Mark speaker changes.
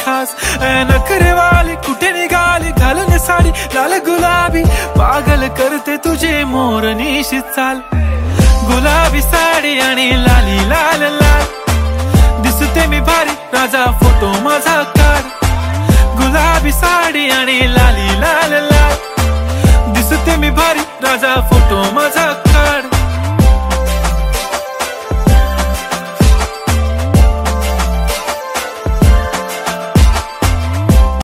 Speaker 1: खास नखरेवाली कुठे निघाली घालून साडी लाल गुलाबी पागल करते तुझे मोरनीशी चाल गुलाबी साडी आणि लाली लाल लाल दिसते मी भारी राजा फोटो माझा काढ गुलाबी साडी आणि लाली लाल लाल दिसते मी भारी राजा फोटो माझा